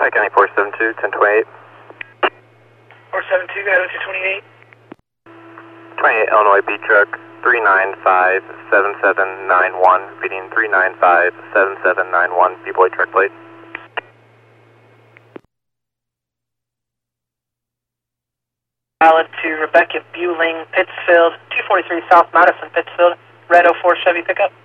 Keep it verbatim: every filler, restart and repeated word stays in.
Hi, County four seven two, ten twenty-eight. four seven two, go to twenty-eight. twenty-eight Illinois B truck, three nine five seven seven nine one, reading three nine five seven seven nine one, B-Boy truck plate. Valid to Rebecca Bueling, Pittsfield, two forty-three South Madison, Pittsfield, red oh four Chevy pickup.